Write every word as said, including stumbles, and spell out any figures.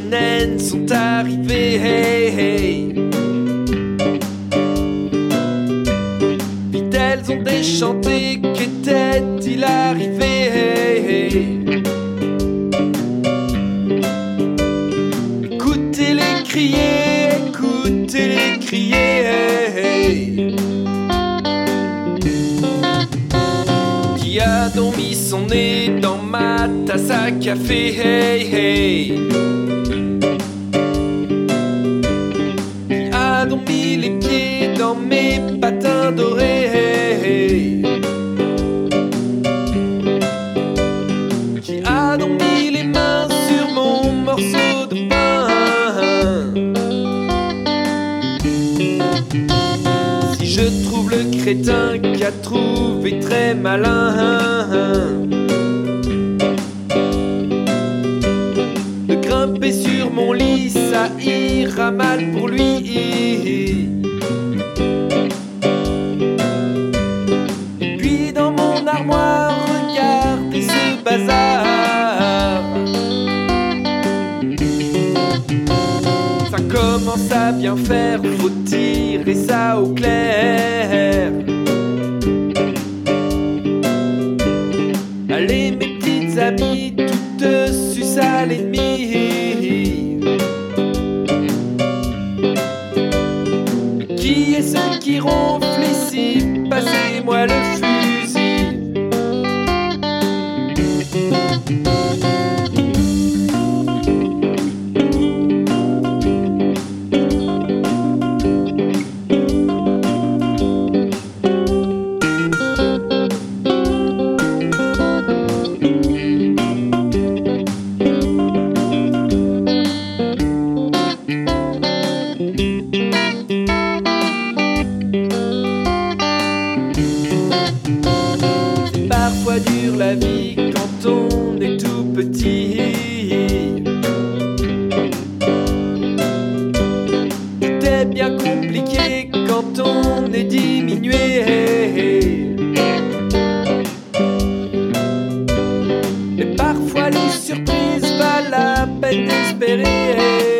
naines sont arrivées, hey, hey. Vite elles ont déchanté, qu'était-il arrivé, hey, hey. Écoutez-les crier, écoutez-les crier, hey, hey. Qui a donc mis son nez dans ma tasse à café, hey, hey. Qui a donc mis les pieds dans mes patins dorés, hey, hey. Qui a donc mis les mains sur mon morceau de pain. Si je trouve le crétin qui a trouvé très malin de grimper sur mon lit, ça ira mal pour lui. Et puis dans mon armoire, regardez ce bazar. Ça commence à bien faire, faut tirer ça au clair. Allez mes petites amies, toutes suces à l'ennemi. Qui est ce qui ronfle ici? Passez-moi le fusil. Parfois dure la vie quand on est tout petit. Tout est bien compliqué quand on est diminué. Mais parfois les surprises valent la peine d'espérer.